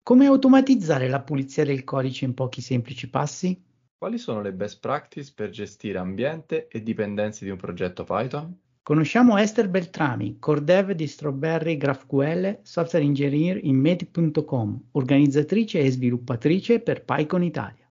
Come automatizzare la pulizia del codice in pochi semplici passi? Quali sono le best practice per gestire ambiente e dipendenze di un progetto Python? Conosciamo Esther Beltrami, core dev di Strawberry GraphQL, software engineer in Meti.com, organizzatrice e sviluppatrice per PyCon Italia.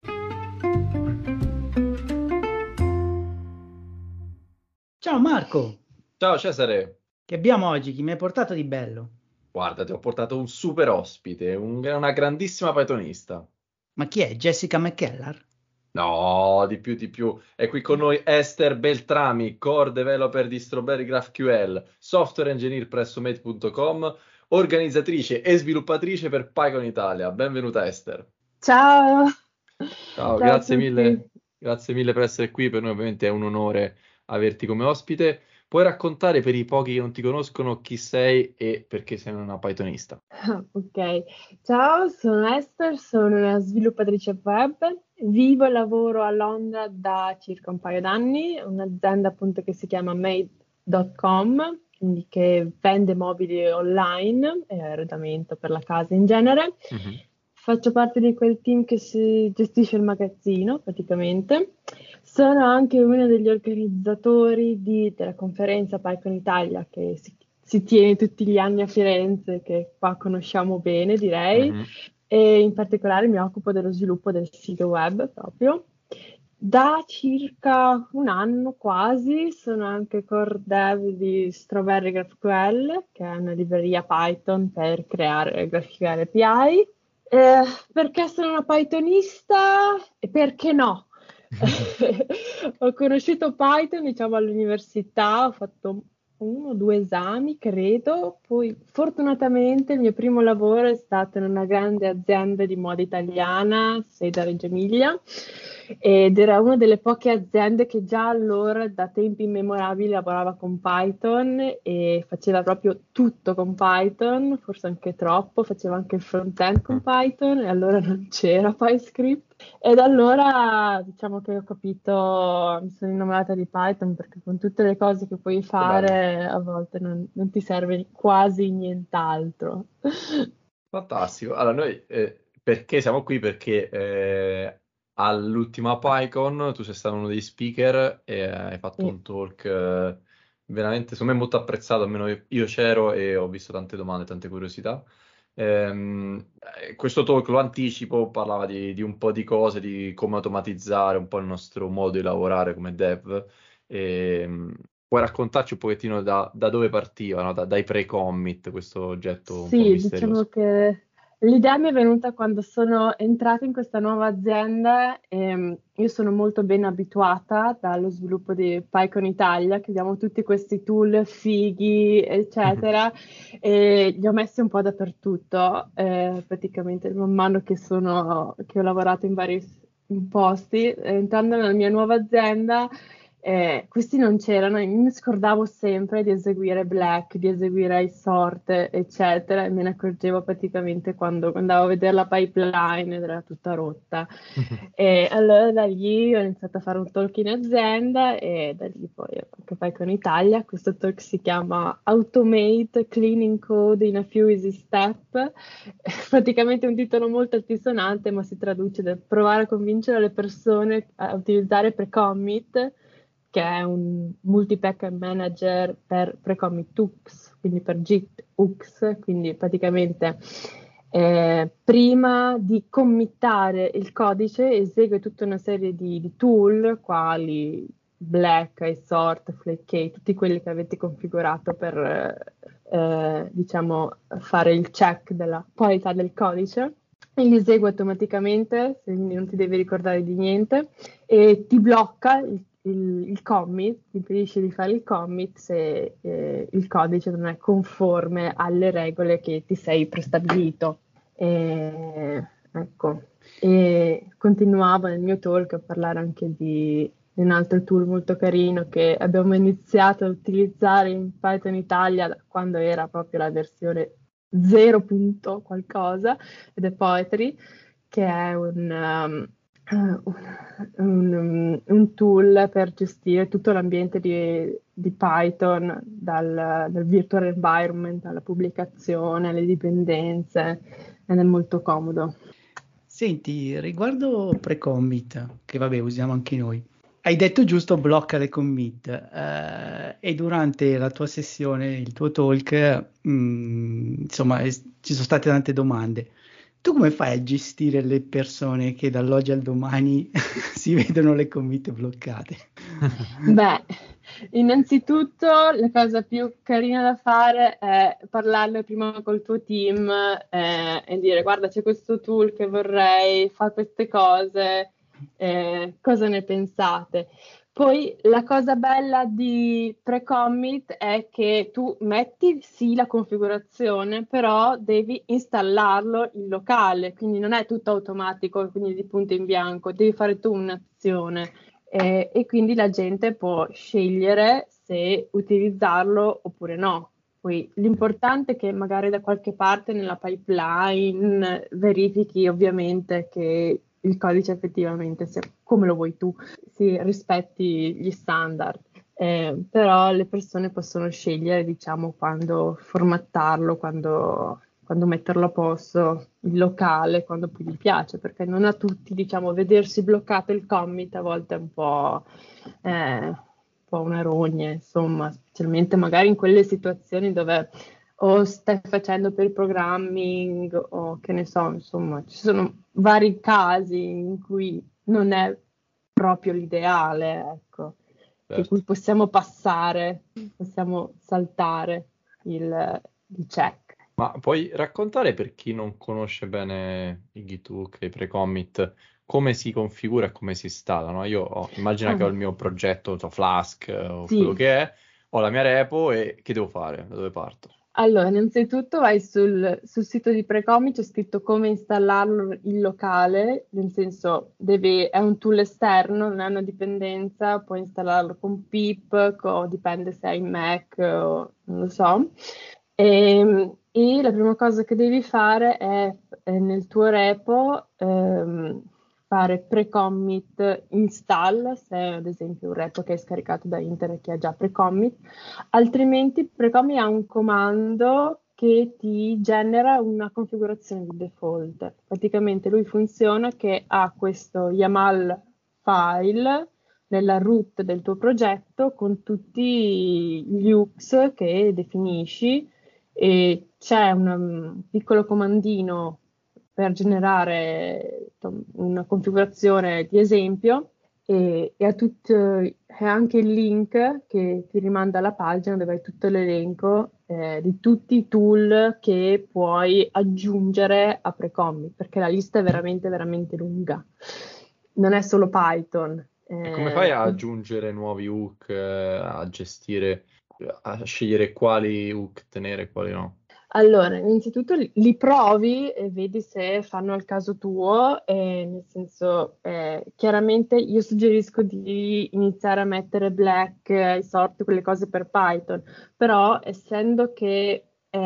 Ciao Marco, Ciao Cesare, che abbiamo oggi? Chi mi hai portato di bello? guarda, ti ho portato un super ospite, una grandissima Pythonista. Ma chi è? Jessica McKellar? No, di più, di più. È qui con noi Esther Beltrami, core developer di Strawberry GraphQL, software engineer presso Mate.com, organizzatrice e sviluppatrice per PyCon Italia. Benvenuta Esther. Ciao, Ciao, ciao a tutti. grazie mille per essere qui. Per noi ovviamente è un onore averti come ospite. Puoi raccontare per i pochi che non ti conoscono chi sei e perché sei una Pythonista? Ok, ciao, sono Esther, sono una sviluppatrice web, vivo e lavoro a Londra da circa un paio d'anni, un'azienda appunto che si chiama Made.com, quindi che vende mobili online e arredamento per la casa in genere. Mhm. Faccio parte di quel team che si gestisce il magazzino praticamente. Sono anche uno degli organizzatori della conferenza PyCon Italia che si tiene tutti gli anni a Firenze, che qua conosciamo bene, direi, Mhm. e in particolare mi occupo dello sviluppo del sito web proprio. Da circa un anno quasi sono anche core dev di Strawberry GraphQL, che è una libreria Python per creare GraphQL API. Perché sono una Pythonista e perché no? Ho conosciuto Python, diciamo, all'università, ho fatto 1 o 2 esami, credo. Poi, fortunatamente, il mio primo lavoro è stato in una grande azienda di moda italiana, sede a Reggio Emilia, ed era una delle poche aziende che già allora, da tempi immemorabili, lavorava con Python e faceva proprio tutto con Python, forse anche troppo, faceva anche il front-end con Python e allora non c'era PyScript. Ed allora diciamo che ho capito, mi sono innamorata di Python perché con tutte le cose che puoi Che bello. fare a volte non ti serve quasi nient'altro. Fantastico. Allora, noi perché siamo qui? Perché all'ultima PyCon tu sei stato uno degli speaker e hai fatto Sì. un talk veramente, secondo me, molto apprezzato. Almeno io c'ero e ho visto tante domande, tante curiosità. Questo talk, lo anticipo, parlava di un po' di cose, di come automatizzare un po' il nostro modo di lavorare come dev. Puoi raccontarci un pochettino da dove partiva, no? Dai pre-commit, questo oggetto un po' Sì, diciamo misterioso. che l'idea mi è venuta quando sono entrata in questa nuova azienda e io sono molto ben abituata dallo sviluppo di PyCon Italia, che abbiamo tutti questi tool fighi, eccetera, e li ho messi un po' dappertutto, praticamente man mano che ho lavorato in vari posti, entrando nella mia nuova azienda. Questi non c'erano e mi scordavo sempre di eseguire Black, di eseguire i sort, eccetera, e me ne accorgevo praticamente quando andavo a vedere la pipeline ed era tutta rotta. E allora da lì ho iniziato a fare un talk in azienda e da lì poi anche poi con Italia. Questo talk si chiama Automate Cleaning Code in a Few Easy Step. È praticamente un titolo molto altisonante, ma si traduce da provare a convincere le persone a utilizzare pre-commit, che è un multi-package manager per pre-commit hooks, quindi per Git hooks, quindi praticamente prima di committare il codice esegue tutta una serie di tool, quali Black, iSort, Flake, tutti quelli che avete configurato per diciamo, fare il check della qualità del codice. E li esegue automaticamente, quindi non ti devi ricordare di niente, e ti blocca il commit, ti impedisce di fare il commit se il codice non è conforme alle regole che ti sei prestabilito. Ecco. E continuavo nel mio talk a parlare anche di un altro tool molto carino che abbiamo iniziato a utilizzare in Python Italia quando era proprio la versione 0 punto qualcosa, ed è Poetry, che è un tool per gestire tutto l'ambiente di Python, dal virtual environment alla pubblicazione, alle dipendenze, ed è molto comodo. Senti, riguardo pre-commit, che vabbè usiamo anche noi, hai detto giusto blocca le commit e durante la tua sessione, il tuo talk, insomma, ci sono state tante domande. Tu come fai a gestire le persone che dall'oggi al domani si vedono le commit bloccate? Beh, innanzitutto la cosa più carina da fare è parlarne prima col tuo team e dire guarda c'è questo tool che vorrei, fa queste cose, cosa ne pensate? Poi la cosa bella di pre-commit è che tu metti sì la configurazione, però devi installarlo in locale, quindi non è tutto automatico, quindi di punto in bianco, devi fare tu un'azione e quindi la gente può scegliere se utilizzarlo oppure no. Poi l'importante è che magari da qualche parte nella pipeline verifichi ovviamente che il codice effettivamente sia come lo vuoi tu, si rispetti gli standard. Però le persone possono scegliere, diciamo, quando formattarlo, quando metterlo a posto, il locale, quando più gli piace, perché non a tutti, diciamo, vedersi bloccato il commit a volte è un po' una rogna, insomma, specialmente magari in quelle situazioni dove o stai facendo per il programming o che ne so, insomma, ci sono vari casi in cui non è proprio l'ideale, ecco, di cui possiamo passare, possiamo saltare il check. Ma puoi raccontare per chi non conosce bene i Git-hook e i pre-commit come si configura e come si installa, no? Immagina che ho il mio progetto, non so, Flask o quello Sì. che è, ho la mia repo e che devo fare? Da dove parto? Allora, innanzitutto vai sul sito di Precomi, c'è scritto come installarlo in locale, nel senso è un tool esterno, non è una dipendenza, puoi installarlo con pip, dipende se hai Mac o non lo so. E la prima cosa che devi fare è nel tuo repo fare pre-commit install, se è ad esempio un repo che hai scaricato da internet che ha già pre-commit. Altrimenti Precomi ha un comando che ti genera una configurazione di default. Praticamente lui funziona che ha questo YAML file nella root del tuo progetto con tutti gli hooks che definisci e c'è un piccolo comandino per generare una configurazione di esempio e è anche il link che ti rimanda alla pagina dove hai tutto l'elenco di tutti i tool che puoi aggiungere a Precommit, perché la lista è veramente, veramente lunga. Non è solo Python. E come fai a aggiungere nuovi hook, a gestire, a scegliere quali hook tenere e quali no? Allora, innanzitutto li provi e vedi se fanno al caso tuo, nel senso, chiaramente io suggerisco di iniziare a mettere Black, i sort, quelle cose per Python, però essendo che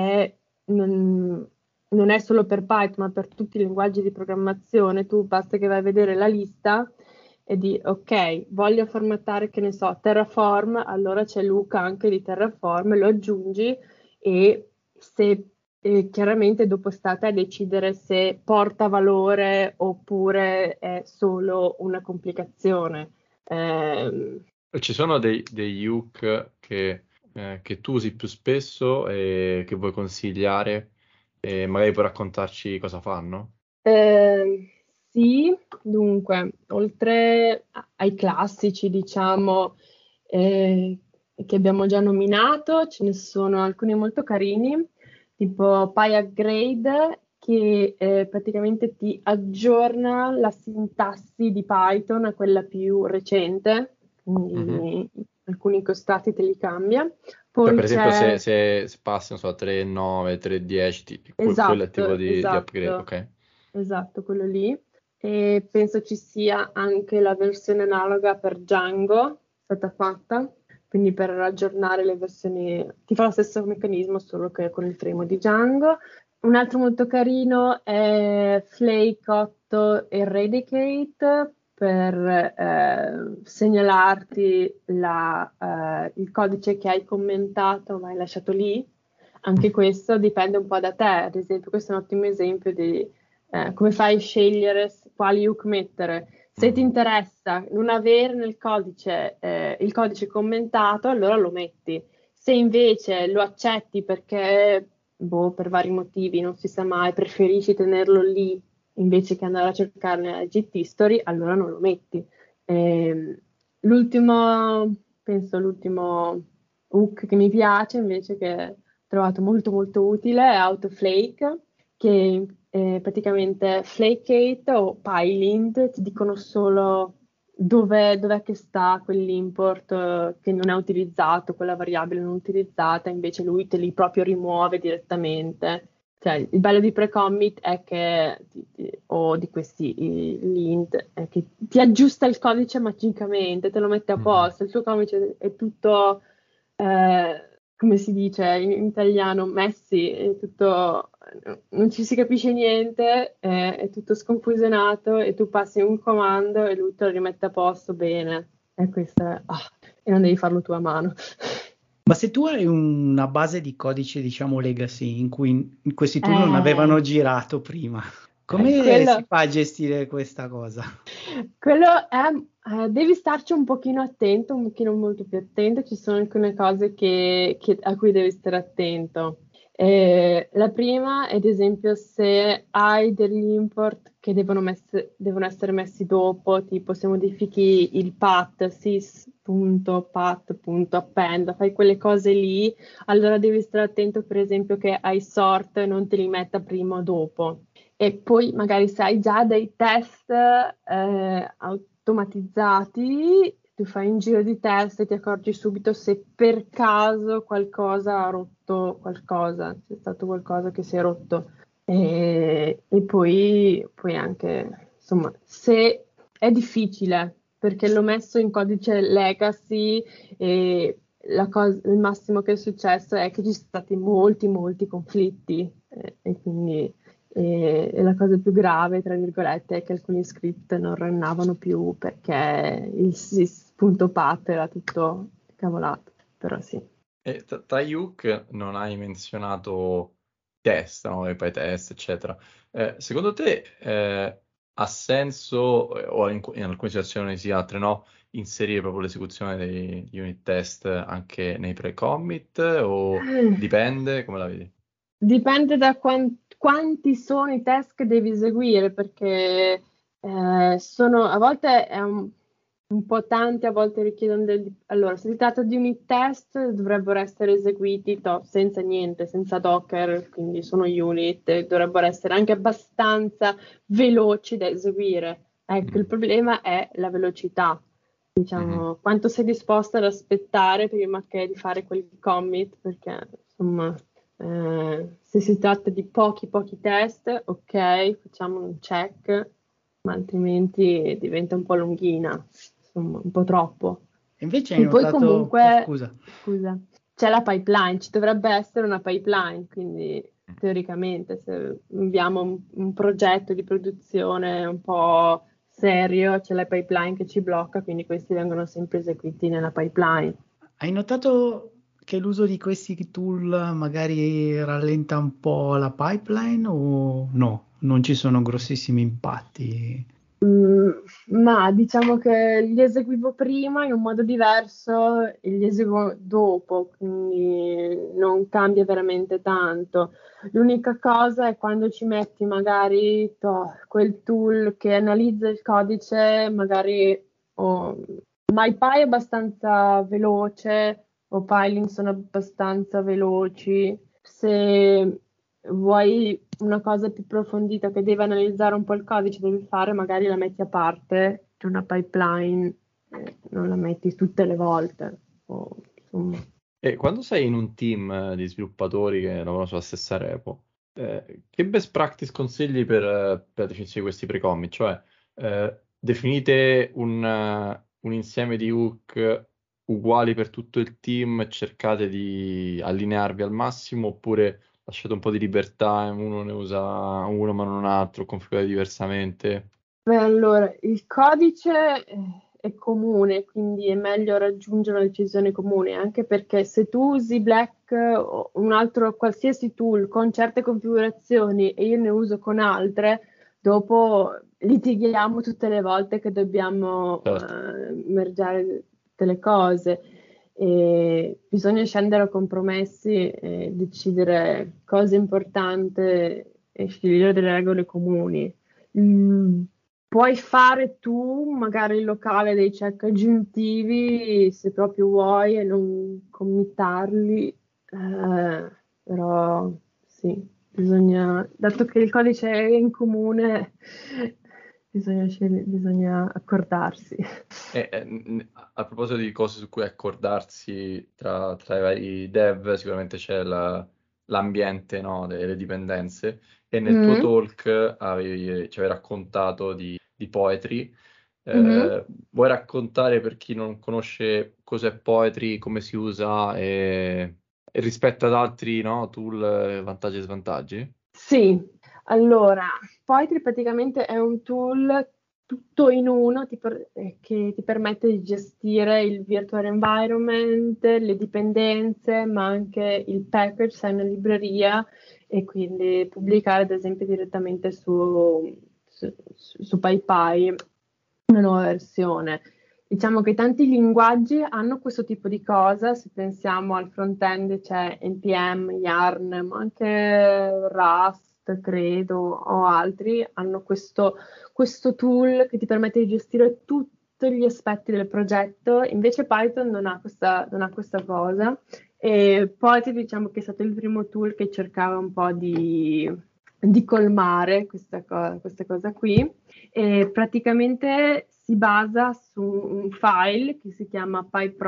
non è solo per Python, ma per tutti i linguaggi di programmazione, tu basta che vai a vedere la lista e di, ok, voglio formattare, che ne so, Terraform, allora c'è l'hook anche di Terraform, lo aggiungi e se chiaramente dopo sta a te decidere se porta valore oppure è solo una complicazione. Ci sono degli hook che tu usi più spesso e che vuoi consigliare e magari puoi raccontarci cosa fanno? Sì, dunque, oltre ai classici, diciamo, che abbiamo già nominato, ce ne sono alcuni molto carini, tipo PyUpgrade, che praticamente ti aggiorna la sintassi di Python a quella più recente, quindi alcuni costati te li cambia. Cioè, Poi per esempio, c'è... se passi, non so, 3.9, 3.10, quello è il tipo Esatto, di upgrade, esatto, ok? esatto, quello lì. E penso ci sia anche la versione analoga per Django, stata fatta, quindi per aggiornare le versioni, ti fa lo stesso meccanismo, solo che con il frame di Django. Un altro molto carino è Flake 8 Eradicate per segnalarti il codice che hai commentato ma hai lasciato lì. anche questo dipende un po' da te. Ad esempio, questo è un ottimo esempio di come fai a scegliere quali hook mettere. Se ti interessa non avere nel codice il codice commentato, allora lo metti. Se invece lo accetti perché, per vari motivi, non si sa mai, preferisci tenerlo lì invece che andare a cercarne nella Git History, allora non lo metti. L'ultimo hook che mi piace invece, che ho trovato molto molto utile, è Autoflake, che praticamente Flakegate o Pylint ti dicono solo dov'è che sta quell'import che non è utilizzato, quella variabile non utilizzata, invece lui te li proprio rimuove direttamente. Cioè, il bello di pre-commit è che, o di questi lint, è che ti aggiusta il codice magicamente, te lo mette a posto, il tuo codice è tutto, come si dice in italiano, messy, è tutto, non ci si capisce niente, è tutto sconfusionato e tu passi un comando e lui te lo rimette a posto bene. E questo è, e non devi farlo tu a mano. Ma se tu hai una base di codice, diciamo legacy, in cui questi tool non avevano girato prima, come si fa a gestire questa cosa? Quello è, devi starci un pochino attento, un pochino molto più attento, ci sono alcune cose a cui devi stare attento. La prima, ad esempio, se hai degli import che devono essere messi dopo, tipo se modifichi il path, sys.path.append, fai quelle cose lì, allora devi stare attento, per esempio, che hai sort non te li metta prima o dopo. E poi magari se hai già dei test automatizzati, tu fai un giro di test e ti accorgi subito se per caso qualcosa ha rotto qualcosa, c'è stato qualcosa che si è rotto. E poi anche, insomma, se è difficile, perché l'ho messo in codice legacy e il massimo che è successo è che ci sono stati molti, molti conflitti e quindi e la cosa più grave, tra virgolette, è che alcuni script non runnavano più perché il sys.path era tutto cavolato, però sì. E tra gli hook non hai menzionato test, no? E poi test, eccetera. Secondo te ha senso, o in alcune situazioni sì, altre no, inserire proprio l'esecuzione dei unit test anche nei pre-commit o dipende? Come la vedi? Dipende da quanti sono i test che devi eseguire, perché a volte è un po' tanti, a volte richiedono Allora, se si tratta di unit test, dovrebbero essere eseguiti senza niente, senza Docker, quindi sono unit, e dovrebbero essere anche abbastanza veloci da eseguire. Ecco, il problema è la velocità. Diciamo, quanto sei disposto ad aspettare prima che di fare quel commit, perché insomma, se si tratta di pochi test, ok, facciamo un check, ma altrimenti diventa un po' lunghina, insomma, un po' troppo. Invece hai E poi notato... comunque, scusa, c'è la pipeline, ci dovrebbe essere una pipeline, quindi teoricamente se abbiamo un progetto di produzione un po' serio, c'è la pipeline che ci blocca, quindi questi vengono sempre eseguiti nella pipeline. hai notato che l'uso di questi tool magari rallenta un po' la pipeline o no? Non ci sono grossissimi impatti? Ma diciamo che li eseguivo prima in un modo diverso e li eseguo dopo, quindi non cambia veramente tanto. L'unica cosa è quando ci metti magari quel tool che analizza il codice, magari MyPy è abbastanza veloce o Pylint sono abbastanza veloci. Se vuoi una cosa più approfondita che deve analizzare un po' il codice, devi fare, magari la metti a parte, c'è una pipeline, non la metti tutte le volte. Insomma. E quando sei in un team di sviluppatori che lavorano sulla stessa repo, che best practice consigli per la definizione di questi pre-commit? Cioè, definite un insieme di hook uguali per tutto il team e cercate di allinearvi al massimo, oppure lasciate un po' di libertà, uno ne usa uno ma non un altro, configurate diversamente? Beh, allora, il codice è comune, quindi è meglio raggiungere una decisione comune, anche perché se tu usi Black o un altro qualsiasi tool con certe configurazioni e io ne uso con altre, dopo litighiamo tutte le volte che dobbiamo Certo. mergiare tutte le cose. E bisogna scendere a compromessi e decidere cosa è importante e scegliere delle regole comuni. Puoi fare tu magari il locale dei check aggiuntivi se proprio vuoi e non committarli, però sì, dato che il codice è in comune, bisogna accordarsi. A proposito di cose su cui accordarsi tra i vari dev, sicuramente c'è l'ambiente, no, delle dipendenze. E nel tuo Mm. talk ci avevi raccontato di Poetry. Mhm. Vuoi raccontare per chi non conosce cos'è Poetry, come si usa e rispetto ad altri, no, tool, vantaggi e svantaggi? Sì, allora, Poetry praticamente è un tool tutto in uno che ti permette di gestire il virtual environment, le dipendenze, ma anche il package, se hai una libreria, e quindi pubblicare ad esempio direttamente su PyPy una nuova versione. Diciamo che tanti linguaggi hanno questo tipo di cosa, se pensiamo al front-end c'è NPM, Yarn, ma anche Rust, credo, o altri, hanno questo tool che ti permette di gestire tutti gli aspetti del progetto, invece Python non ha questa cosa, e poi diciamo che è stato il primo tool che cercava un po' di colmare questa cosa qui. E praticamente si basa su un file che si chiama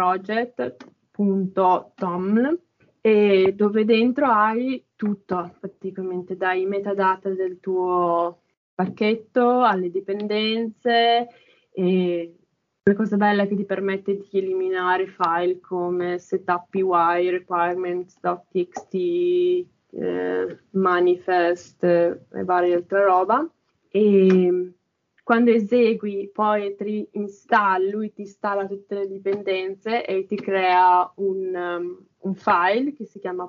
pyproject.toml e dove dentro hai tutto, praticamente dai metadata del tuo pacchetto alle dipendenze, e la cosa bella è che ti permette di eliminare file come setup.py, requirements.txt, manifest e varie altre roba. E quando esegui Poetry install, lui ti installa tutte le dipendenze e ti crea un file che si chiama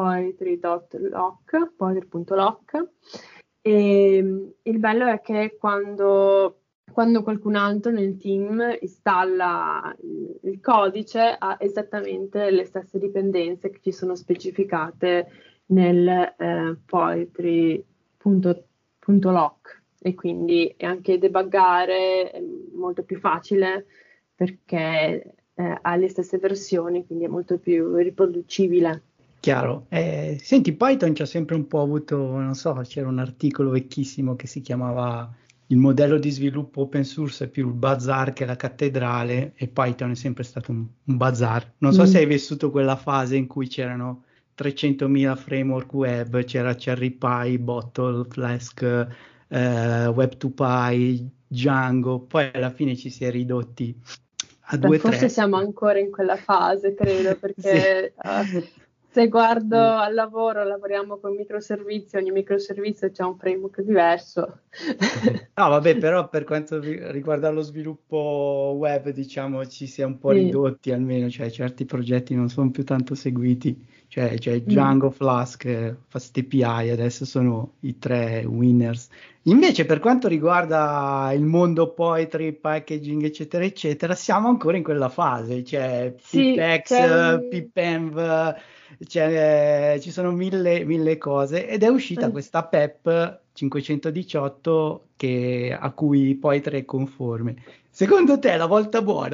poetry.lock. E il bello è che quando qualcun altro nel team installa il codice ha esattamente le stesse dipendenze che ci sono specificate nel poetry.lock, e quindi anche debuggare è molto più facile perché ha le stesse versioni, quindi è molto più riproducibile. Chiaro. Senti, Python ci ha sempre un po' avuto, non so, c'era un articolo vecchissimo che si chiamava Il modello di sviluppo open source è più il bazar che la cattedrale, e Python è sempre stato un bazar. Non so se hai vissuto quella fase in cui c'erano 300.000 framework web, c'era CherryPy, Bottle, Flask, Web2Py, Django, poi alla fine ci si è ridotti a due o Forse tre. siamo ancora in quella fase, credo, Sì. perché se guardo Sì. al lavoro, lavoriamo con microservizi, ogni microservizio c'è un framework diverso. No, vabbè, però per quanto riguarda lo sviluppo web, diciamo, ci si è un po' Sì. ridotti almeno, cioè certi progetti non sono più tanto seguiti, cioè Mm. Django, Flask, Fast API, adesso sono i tre winners. Invece per quanto riguarda il mondo Poetry, packaging, eccetera, eccetera, siamo ancora in quella fase, cioè Sì, pipex, pipenv, ci sono mille cose, ed è uscita questa PEP 518 a cui Poetry è conforme. Secondo te è la volta buona?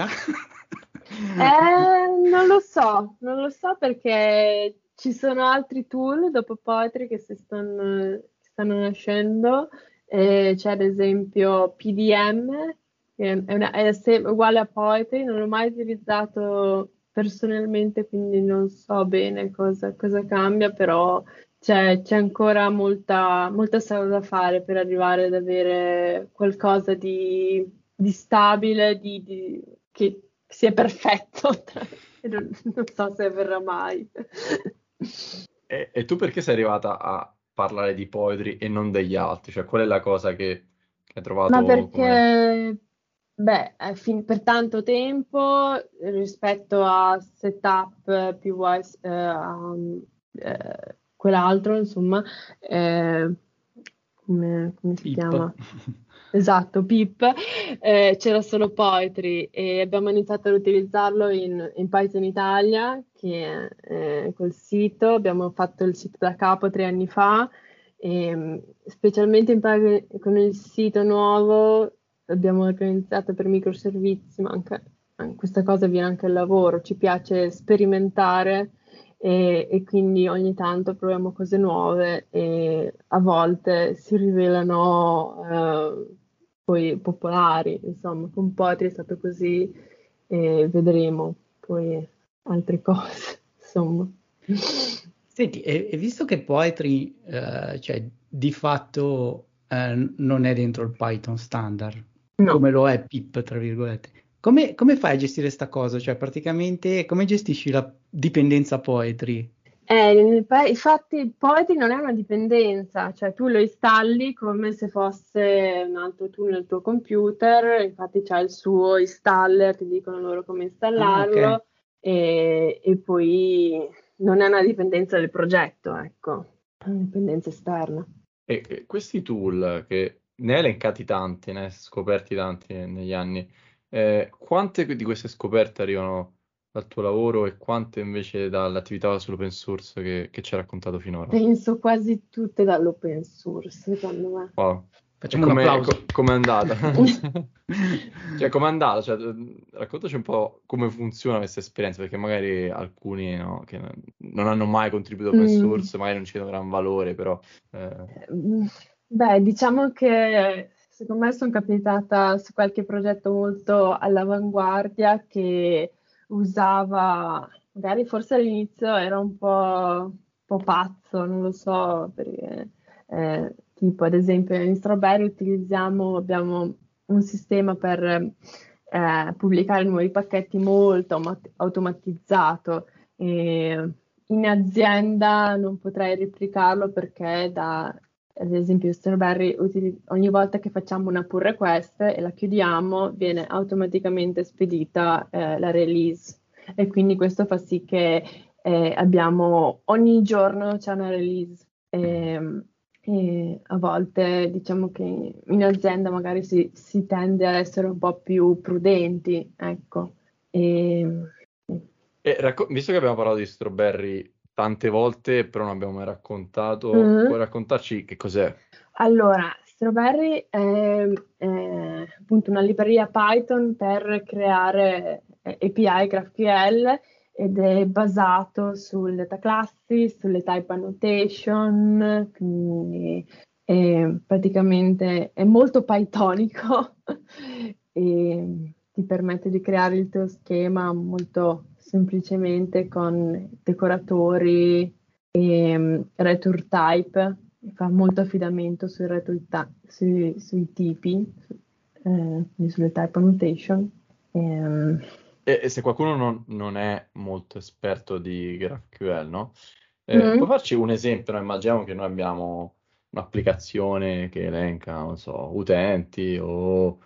non lo so perché ci sono altri tool dopo Poetry che stanno nascendo. C'è ad esempio PDM, che è uguale a Poetry, non l'ho mai utilizzato personalmente, quindi non so bene cosa cambia, però c'è ancora molta strada da fare per arrivare ad avere qualcosa di stabile, che sia perfetto. E non so se avverrà mai. E tu perché sei arrivata a parlare di Poetry e non degli altri? Cioè, qual è la cosa che hai Ma trovato come... perché Beh, per tanto tempo rispetto a setup più quell'altro, insomma, eh, come si Pip. chiama? Esatto, Pip, c'era solo Poetry e abbiamo iniziato ad utilizzarlo in Python Italia, che è col sito, abbiamo fatto il sito da capo 3 anni fa, e specialmente con il sito nuovo abbiamo organizzato per microservizi, ma anche questa cosa viene anche al lavoro, ci piace sperimentare e quindi ogni tanto proviamo cose nuove e a volte si rivelano poi popolari, insomma, con Poetry è stato così e vedremo poi altre cose, insomma. Senti, e visto che Poetry, cioè, di fatto non è dentro il Python standard, No. come lo è Pip, tra virgolette, come fai a gestire sta cosa? Cioè, praticamente, come gestisci la dipendenza Poetry? Infatti, Poetry non è una dipendenza, cioè tu lo installi come se fosse un altro tool nel tuo computer, infatti c'è il suo installer, ti dicono loro come Ah, ok. installarlo e poi non è una dipendenza del progetto, ecco, è una dipendenza esterna. E questi tool, che ne hai elencati tanti, ne hai scoperti tanti negli anni, quante di queste scoperte arrivano dal tuo lavoro e quante invece dall'attività sull'open source che ci hai raccontato finora? Penso quasi tutte dall'open source, secondo me. Wow. E Facciamo un applauso. com'è andata? Cioè, com'è andata? Cioè, raccontaci un po' come funziona questa esperienza, perché magari alcuni, no, che non hanno mai contribuito open Mm. source, magari non ci vedono gran valore, però... Beh, diciamo che secondo me sono capitata su qualche progetto molto all'avanguardia che usava, magari forse all'inizio era un po' pazzo, non lo so, perché tipo ad esempio in Strawberry abbiamo un sistema per pubblicare nuovi pacchetti molto automatizzato. E in azienda non potrei replicarlo perché ad esempio Strawberry ogni volta che facciamo una pull request e la chiudiamo viene automaticamente spedita la release e quindi questo fa sì che abbiamo ogni giorno c'è una release e a volte diciamo che in azienda magari si tende a essere un po' più prudenti, ecco. E, Visto che abbiamo parlato di Strawberry tante volte, però non abbiamo mai raccontato, mm. puoi raccontarci che cos'è? Allora, Strawberry è appunto una libreria Python per creare API GraphQL ed è basato sulle data classes, sulle type annotation, quindi praticamente è molto pythonico e ti permette di creare il tuo schema molto semplicemente con decoratori e return type, fa molto affidamento sui tipi, quindi sulle type annotation. Ehm, E se qualcuno non è molto esperto di GraphQL, no? Puoi mm, farci un esempio? Noi immaginiamo che noi abbiamo un'applicazione che elenca, non so, utenti o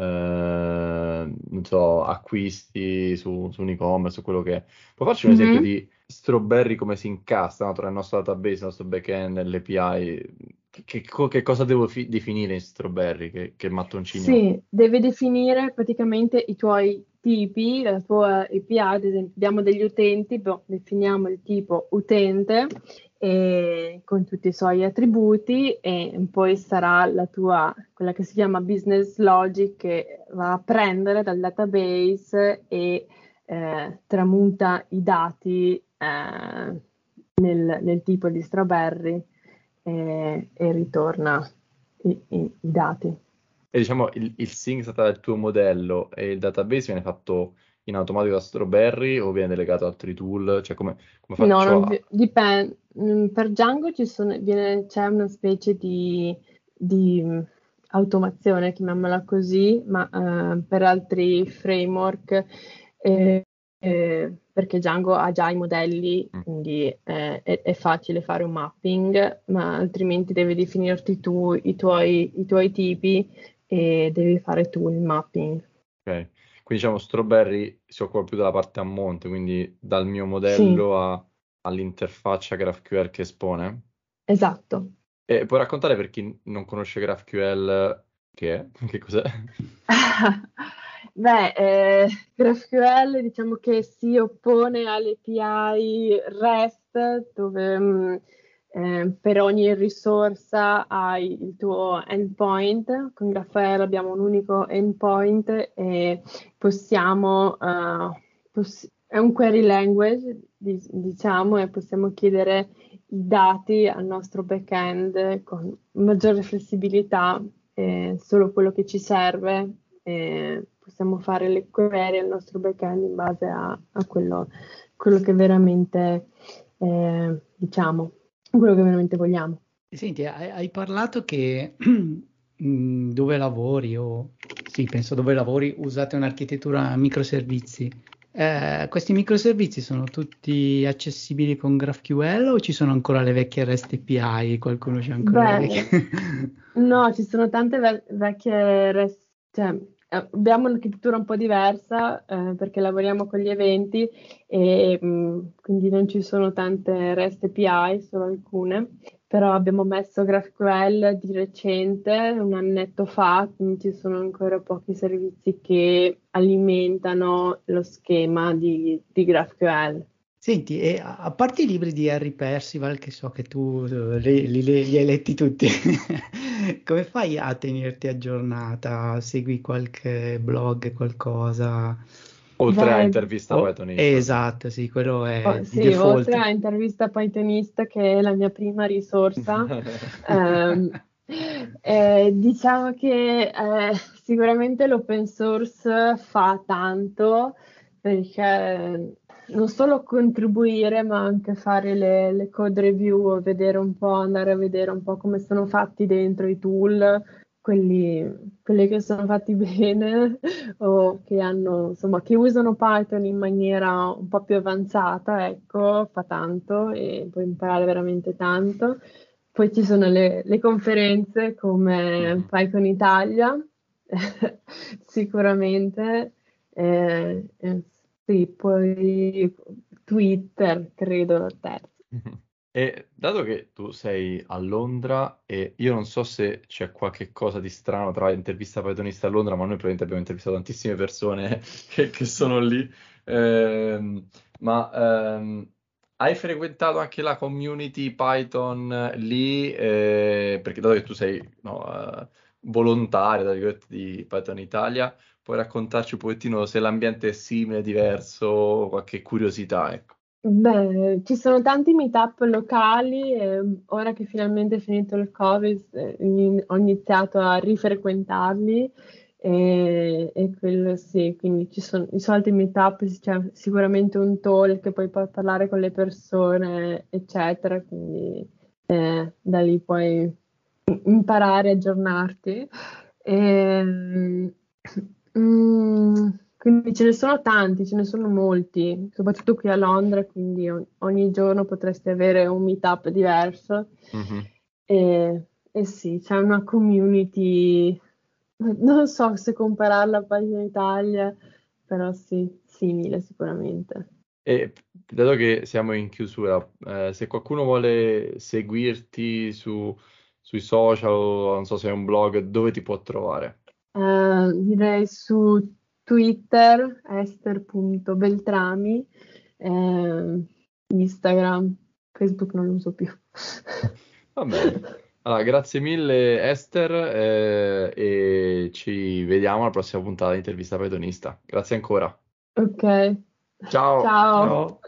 non so, acquisti su un e-commerce o quello che è. Puoi farci un esempio mhm. di Strawberry come si incastra, no, tra il nostro database, il nostro backend, l'API? Che cosa devo definire in Strawberry? Che mattoncini ho? Sì, deve definire praticamente i tuoi tipi, la tua API, ad esempio, abbiamo degli utenti, definiamo il tipo utente con tutti i suoi attributi e poi sarà quella che si chiama business logic che va a prendere dal database e tramuta i dati nel tipo di Strawberry e ritorna i dati. E diciamo il sync è stato il tuo modello e il database viene fatto in automatico da Strawberry o viene delegato ad altri tool? Cioè come No, faccio a... dipende. Per Django c'è una specie di automazione, chiamiamola così, ma per altri framework, perché Django ha già i modelli, Mm. quindi è facile fare un mapping, ma altrimenti devi definirti tu i tuoi tipi e devi fare tu il mapping. Quindi diciamo Strawberry si occupa più della parte a monte, quindi dal mio Sì, modello all'interfaccia GraphQL che espone. esatto. E puoi raccontare per chi non conosce GraphQL che è? Che cos'è? Beh, GraphQL diciamo che si oppone alle API REST dove per ogni risorsa hai il tuo endpoint. Con GraphQL abbiamo un unico endpoint e possiamo, è un query language, diciamo, e possiamo chiedere i dati al nostro backend con maggiore flessibilità, solo quello che ci serve, possiamo fare le query al nostro backend in base a quello che veramente, diciamo, quello che veramente vogliamo. Senti, hai parlato che dove lavori, o sì, penso dove lavori, usate un'architettura a microservizi. Questi microservizi sono tutti accessibili con GraphQL o ci sono ancora le vecchie REST API? Qualcuno c'è ancora le Beh, vecchie? no, ci sono tante vecchie, cioè, abbiamo un'architettura un po' diversa perché lavoriamo con gli eventi e quindi non ci sono tante REST API, solo alcune, però abbiamo messo GraphQL di recente, un annetto fa, quindi ci sono ancora pochi servizi che alimentano lo schema di GraphQL. Senti, e a parte i libri di Harry Percival, che so che tu li hai letti tutti, come fai a tenerti aggiornata? Segui qualche blog, qualcosa? Oltre a Beh, intervista Pythonista, sì. Esatto, sì, quello è di Sì, oltre default. a intervista Pythonista, che è la mia prima risorsa, ehm, diciamo che sicuramente l'open source fa tanto perché non solo contribuire, ma anche fare le code review, vedere un po', andare a vedere un po' come sono fatti dentro i tool, quelli che sono fatti bene o che hanno, insomma, che usano Python in maniera un po' più avanzata, ecco, fa tanto e puoi imparare veramente tanto. Poi ci sono le conferenze come Mhm. Python Italia, sicuramente. Sì, poi Twitter, credo, terzo. E dato che tu sei a Londra e io non so se c'è qualche cosa di strano tra intervista Pythonista a Londra, ma noi probabilmente abbiamo intervistato tantissime persone che sono lì, Ehm, ma hai frequentato anche la community Python lì? Perché dato che tu sei no, volontario, tra virgolette, di Python Italia, puoi raccontarci un pochettino se l'ambiente è simile, diverso, qualche curiosità, ecco. Beh, ci sono tanti meetup locali e ora che finalmente è finito il Covid, ho iniziato a rifrequentarli e quello sì, quindi ci sono i soliti meetup, c'è sicuramente un talk che poi puoi parlare con le persone, eccetera, quindi da lì puoi imparare, aggiornarti. Ehm, mm, quindi ce ne sono tanti, ce ne sono molti, soprattutto qui a Londra, quindi ogni giorno potresti avere un meetup diverso. Mhm. E sì, c'è una community, non so se compararla a Pagina Italia, però sì, simile sicuramente. E dato che siamo in chiusura, se qualcuno vuole seguirti sui social, o non so se hai un blog, dove ti può trovare? Direi su Twitter, ester.beltrami, eh, Instagram, Facebook non lo uso più. Va bene. Allora, grazie mille Esther, e ci vediamo alla prossima puntata di Intervista Pythonista. Grazie ancora. Ok, Ciao. ciao. Ciao.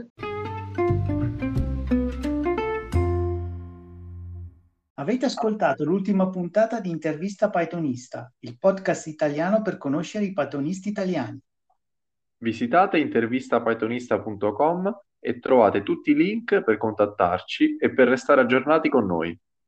Avete ascoltato l'ultima puntata di Intervista Pythonista, il podcast italiano per conoscere i pythonisti italiani. Visitate intervistapythonista.com e trovate tutti i link per contattarci e per restare aggiornati con noi.